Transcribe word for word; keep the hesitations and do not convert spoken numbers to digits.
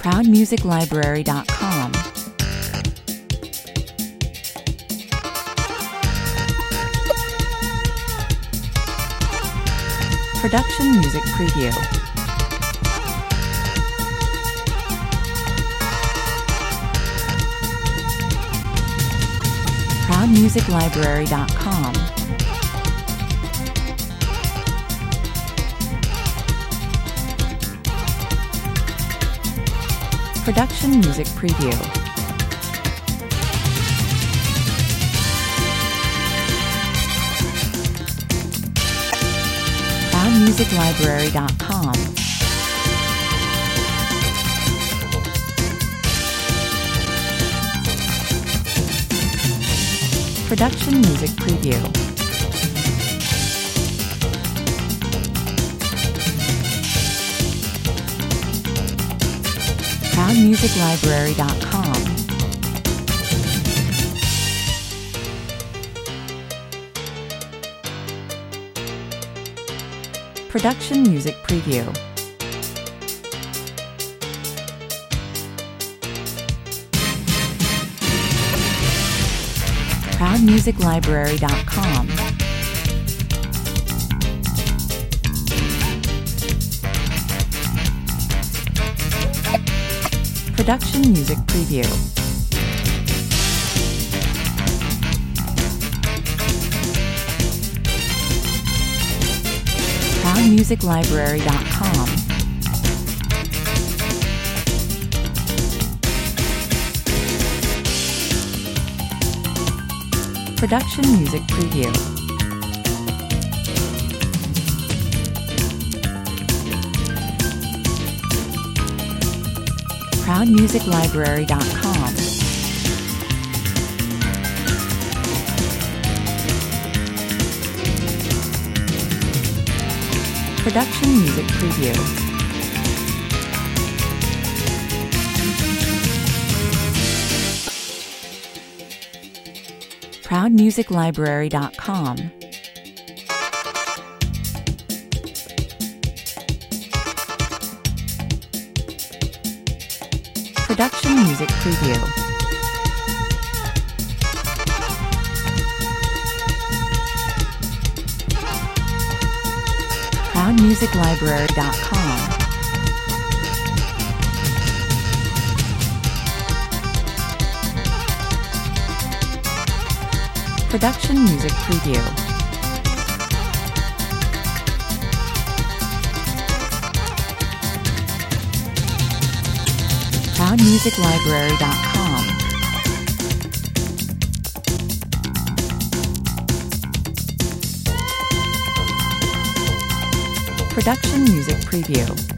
proud music library dot com. Production Music Preview. proud music library dot com. Production Music Preview. proud music library dot com. Production Music Preview. proud music library dot com. Production Music Preview. proud music library dot com. Production Music Preview. proud music library dot com. Production Music Preview. proud music library dot com. Production Music Preview. proud music library dot com. Production Music Preview. proud music library dot com. Production Music Preview. proud music library dot com. Production Music Preview.